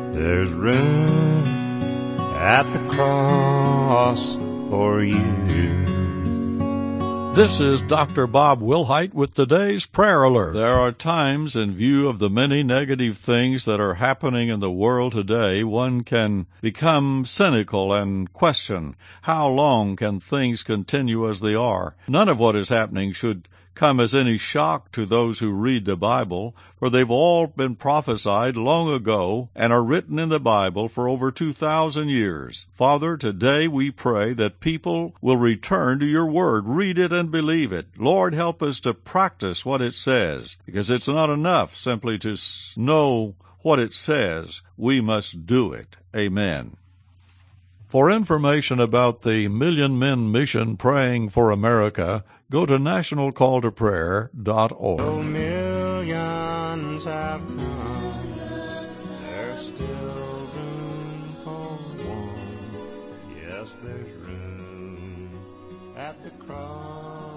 There's room at the cross for you. This is Dr. Bob Wilhite with today's Prayer Alert. There are times, in view of the many negative things that are happening in the world today, one can become cynical and question, how long can things continue as they are? None of what is happening should come as any shock to those who read the Bible, for they've all been prophesied long ago and are written in the Bible for over 2,000 years. Father, today we pray that people will return to your word, read it and believe it. Lord, help us to practice what it says, because it's not enough simply to know what it says. We must do it. Amen. For information about the Million Men Mission Praying for America, go to nationalcalltoprayer.org. Though millions have come, there's still room for one. Yes, there's room at the cross.